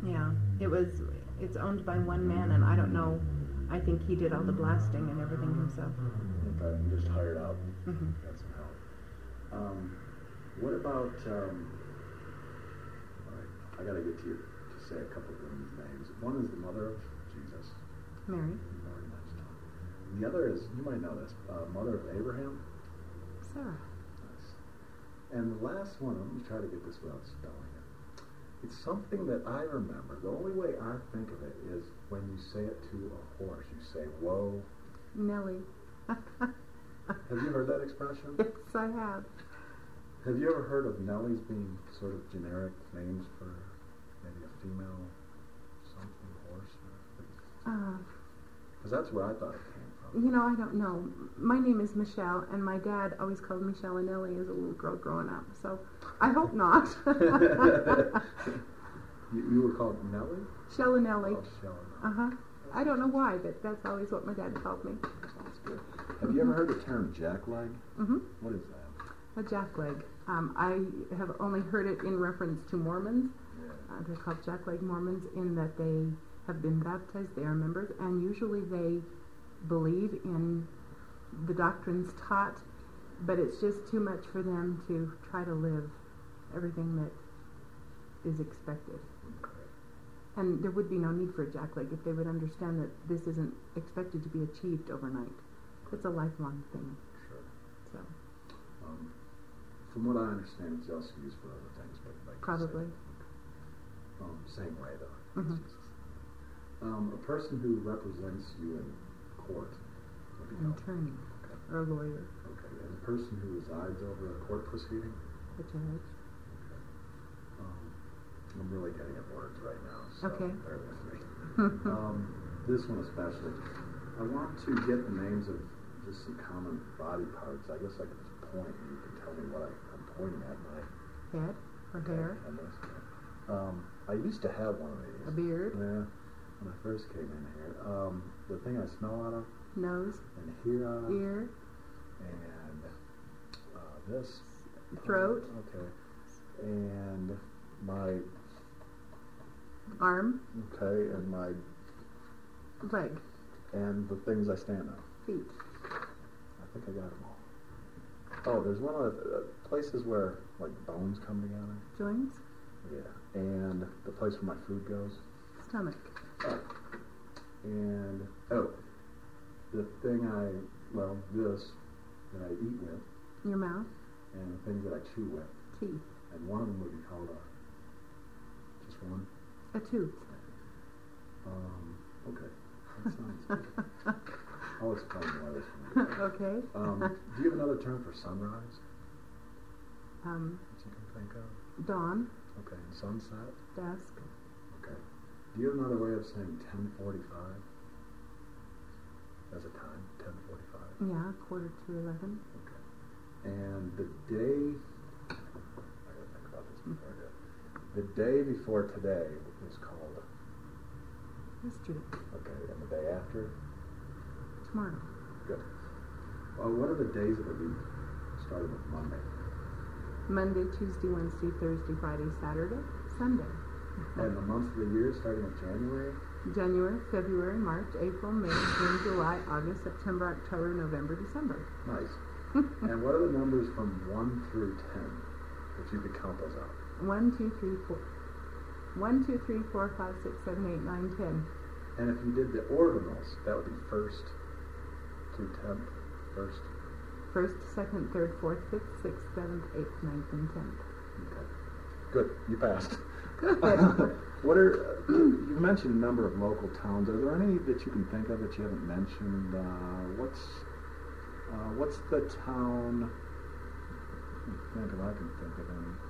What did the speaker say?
Yeah, it's owned by one man, and I don't know, I think he did all the blasting and everything himself. Okay, and just hired out. Mm-hmm. Got some help. What about, all right, I gotta get to say a couple of women's names. One is the mother of Jesus. Mary. You've already mentioned her. And the other is, you might know this, mother of Abraham. Sarah. Nice. And the last one, I'm going to try to get this without spelling it. It's something that I remember. The only way I think of it is when you say it to a horse. You say, whoa. Nellie. Have you heard that expression? Yes, I have. Have you ever heard of Nellies being sort of generic names for maybe a female something horse? Because that's where I thought it came from. I don't know. My name is Michelle, and my dad always called me Shella Nellie as a little girl growing up, so I hope not. You were called Nellie? Shella Nellie. Oh, Shella Nellie. Uh-huh. I don't know why, but that's always what my dad called me. Sounds good. Have you ever heard the term jackleg? Mm-hmm. What is that? A jackleg. I have only heard it in reference to Mormons. Yeah. They're called jackleg Mormons in that they have been baptized, they are members, and usually they believe in the doctrines taught, but it's just too much for them to try to live everything that is expected. Okay. And there would be no need for a jackleg if they would understand that this isn't expected to be achieved overnight. It's a lifelong thing. Sure. So. From what I understand, it's also used for other things, but like Probably. Same way though. Mm-hmm. A person who represents you in court. An attorney. Okay. Or a lawyer. Okay. And the person who resides over a court proceeding. A judge. Okay. I'm really getting at words right now, so Okay. bear with me. This one especially. I want to get the names of just some common body parts. I guess I could just point and you can tell me what I'm pointing at. Head or hair. And this. I used to have one of these. A beard. Yeah. When I first came in here. The thing I smell out of. Nose. And hear out of. Ear. And this. Throat. Okay. And my Arm. Okay, and my Leg. and the things I stand on. Feet. I think I got them all. Oh, there's one of the places where like bones come together. Joints. Yeah, and the place where my food goes. Stomach. Oh. And the thing this that I eat with. Your mouth. And the things that I chew with. Teeth. And one of them would be called just one. A tooth. Okay. That sounds good. I'll explain why this one. Okay. Do you have another term for sunrise? That you can think of? Dawn. Okay, and sunset? Dusk. Okay. Do you have another way of saying 10:45? As a time, 10:45? Yeah, 11:15. Okay. And the day, I gotta think about this before I do it. The day before today is called? Yesterday. Okay, and the day after? Tomorrow. Good. What are the days of the week, starting with Monday? Monday, Tuesday, Wednesday, Thursday, Friday, Saturday, Sunday. And the months of the year, starting with January? January, February, March, April, May, June, July, August, September, October, November, December. Nice. And what are the numbers from 1 through 10, if you could count those out? 1, 2, 3, 4. 1, 2, 3, 4, 5, 6, 7, 8, 9, 10. And if you did the ordinals, that would be 1st through 10th. 1st. 1st, 2nd, 3rd, 4th, 5th, 6th, 7th, 8th, 9th, and 10th. Okay. Good. You passed. Good. What are you mentioned a number of local towns? Are there any that you can think of that you haven't mentioned? What's the town? I can think of any.